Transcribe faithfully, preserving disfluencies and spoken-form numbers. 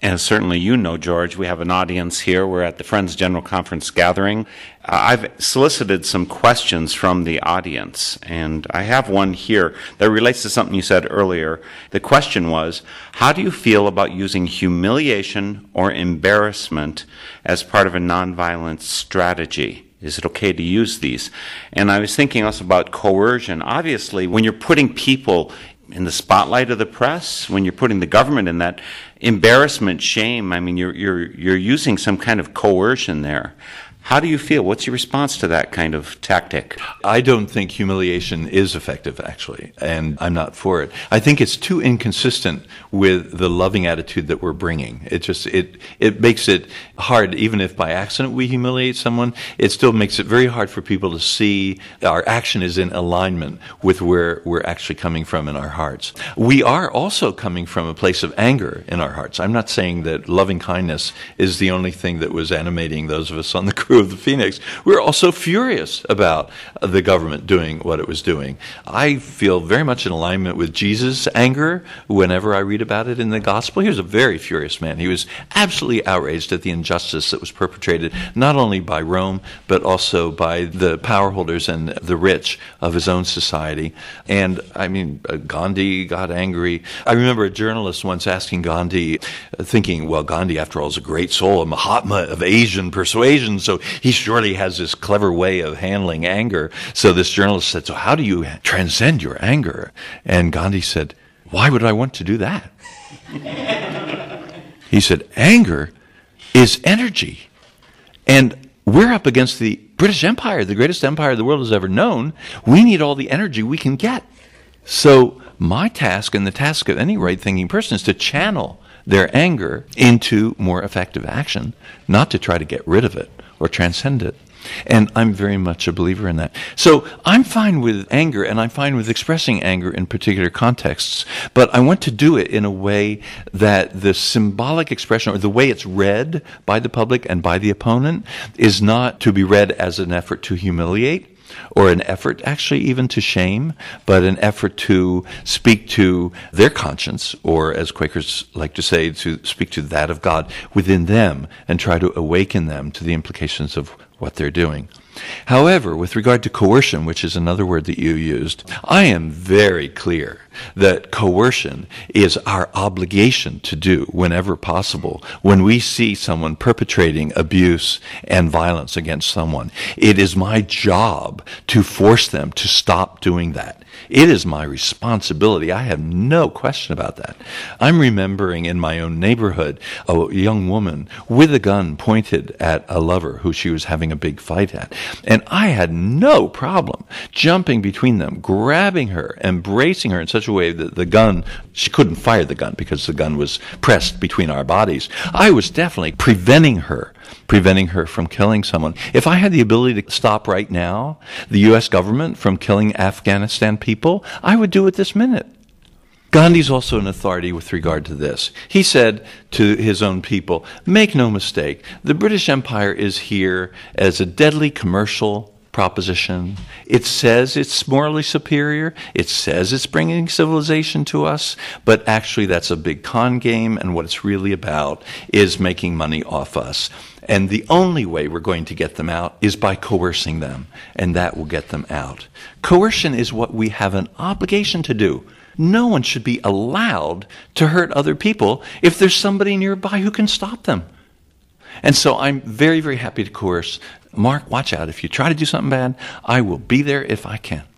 As certainly you know, George, we have an audience here. We're at the Friends General Conference gathering. Uh, I've solicited some questions from the audience, and I have one here that relates to something you said earlier. The question was, how do you feel about using humiliation or embarrassment as part of a nonviolent strategy? Is it okay to use these? And I was thinking also about coercion. Obviously, when you're putting people in the spotlight of the press, when you're putting the government in that, embarrassment, shame, I mean, you're you're you're using some kind of coercion there. How do you feel? What's your response to that kind of tactic? I don't think humiliation is effective, actually, and I'm not for it. I think it's too inconsistent with the loving attitude that we're bringing. It just it it makes it hard, even if by accident we humiliate someone, it still makes it very hard for people to see our action is in alignment with where we're actually coming from in our hearts. We are also coming from a place of anger in our hearts. I'm not saying that loving kindness is the only thing that was animating those of us on the crew of the Phoenix. We were also furious about the government doing what it was doing. I feel very much in alignment with Jesus' anger whenever I read about it in the gospel. He was a very furious man. He was absolutely outraged at the injustice that was perpetrated not only by Rome, but also by the power holders and the rich of his own society. And, I mean, Gandhi got angry. I remember a journalist once asking Gandhi, thinking, well, Gandhi, after all, is a great soul, a Mahatma of Asian persuasion, so he surely has this clever way of handling anger. So this journalist said, so how do you transcend your anger? And Gandhi said, why would I want to do that? He said, anger is energy. And we're up against the British Empire, the greatest empire the world has ever known. We need all the energy we can get. So my task and the task of any right-thinking person is to channel their anger into more effective action, not to try to get rid of it or transcend it. And I'm very much a believer in that. So I'm fine with anger, and I'm fine with expressing anger in particular contexts, but I want to do it in a way that the symbolic expression, or the way it's read by the public and by the opponent, is not to be read as an effort to humiliate, or an effort actually even to shame, but an effort to speak to their conscience, or as Quakers like to say, to speak to that of God within them and try to awaken them to the implications of what they're doing. However, with regard to coercion, which is another word that you used, I am very clear that coercion is our obligation to do whenever possible. When we see someone perpetrating abuse and violence against someone, it is my job to force them to stop doing that. It is my responsibility. I have no question about that. I'm remembering in my own neighborhood a young woman with a gun pointed at a lover who she was having a big fight at. And I had no problem jumping between them, grabbing her, embracing her in such a way that the gun, she couldn't fire the gun because the gun was pressed between our bodies. I was definitely preventing her preventing her from killing someone. If I had the ability to stop right now the U S government from killing Afghanistan people, I would do it this minute. Gandhi's also an authority with regard to this. He said to his own people, make no mistake, the British Empire is here as a deadly commercial proposition. It says it's morally superior. It says it's bringing civilization to us, but actually that's a big con game, and what it's really about is making money off us. And the only way we're going to get them out is by coercing them, and that will get them out. Coercion is what we have an obligation to do. No one should be allowed to hurt other people if there's somebody nearby who can stop them. And so I'm very, very happy to coerce. Mark, watch out. If you try to do something bad, I will be there if I can.